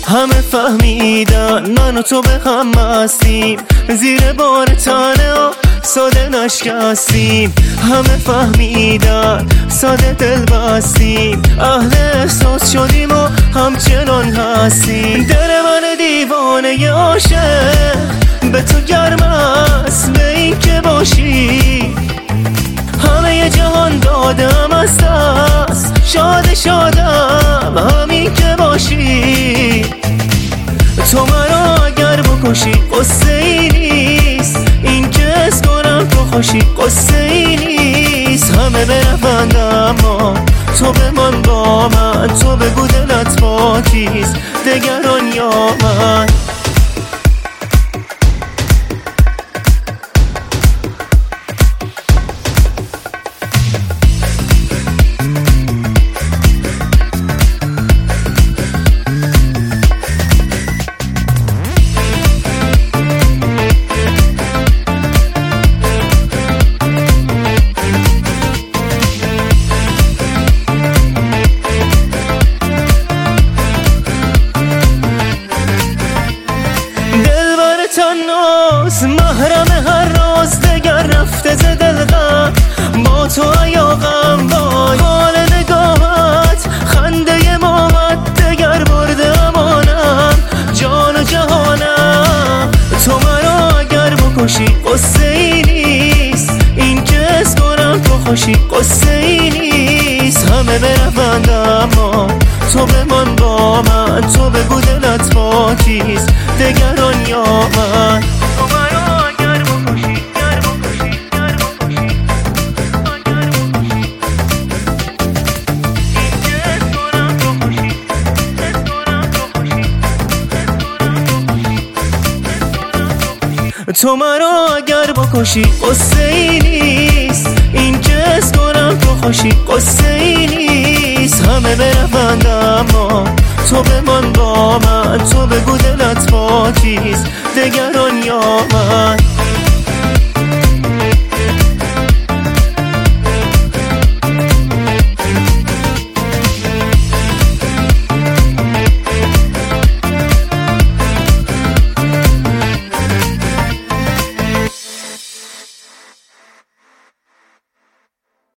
همه فهمیدن من و تو به هم هستیم، زیر بار تنه ها ساده نشکستیم. همه فهمیدن ساده دل بستیم، اهل احساس شدیم و همچنان هستیم. دل من دیوانه عاشق به تو گرم است، به این که باشی همه جهان دادم از دست. شادم همین که باشی. تو مرا اگر بکشی قصه ای نیست، این که حس کنم تو خوشی قصه ای نیست. همه برفند اما تو بمان با من، تو بگو دلت با کیست، دگران یا من. تناس محرم هر راز، دگر رفته ز دل غم با تو ایاغم. وای حال نگاهت خنده مامت، دگر برده امانم جان و جهانم. تو مرا اگر بکشی قصه ای نیست، این که حس کنم تو خوشی قصه ای نیست. همه برفند اما تو بمان با من، تو بگو دلت با کیست، دگران یا من. تو مرا اگر بکشی تو مرا اگر بکشی قصه ای نیست، این که حس کنم تو خوشی قصه ای نیست. همه برفند اما تو بمان با من، تو بگو دلت با کیست، دگران یا من.